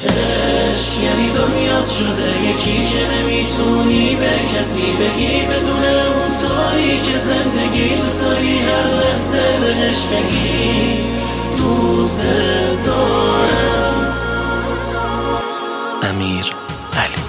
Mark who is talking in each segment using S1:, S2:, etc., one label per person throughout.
S1: عشق یعنی دنیات شده یکی که نمیتونی به کسی بگی بدون اون طوری که زندگی دوست داری هر لحظه بهش بگی دوست دارم.
S2: امیر علی.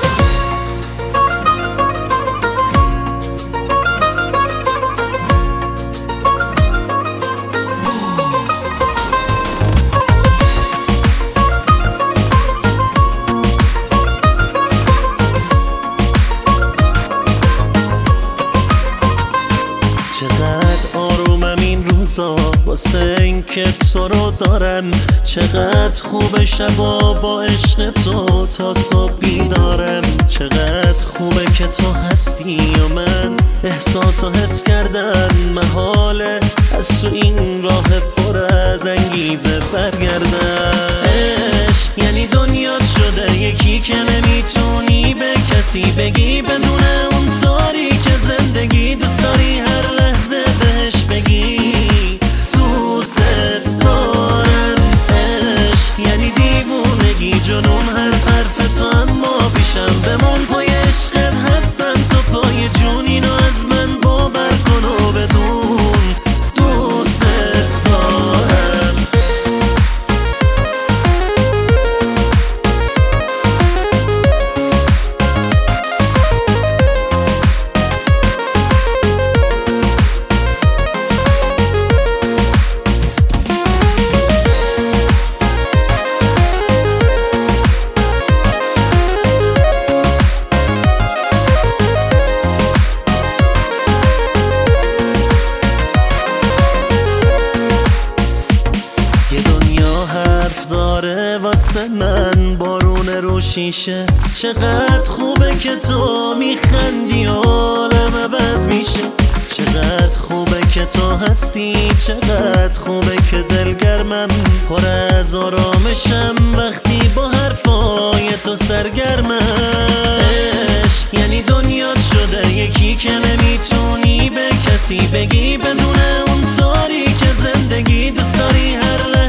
S2: چقدر آرومم این روزا واسه این که تو رو دارم، چقدر خوب شبا با عشق تو تا صبح بیدارم، چقدر خوبه که تو هستی و من احساس و حس کردن محاله از تو این راه پر از انگیزه برگردن. عشق یعنی دنیات شده یکی که نمیتونی به کسی بگی بدون اون طوری که زندگی دوست داری هر لحظه بهش بگی دوست دارم. عشق یعنی دیوونگی جنون حرف تو اما پیشم بمون پای عشقت هستم تو پای جون اینو از من باور کن و بدون دوست دارم. داره واسه من بارون رو شیشه، چقدر خوبه که تو میخندی و عالم عوض میشه، چقدر خوبه که تو هستی، چقدر خوبه که دلگرمم پر از آرامشم وقتی با حرفای تو سرگرمم. عشق یعنی دنیات شده یکی که نمیتونی به کسی بگی بدون اون طوری که زندگی دوست داری هر لحظه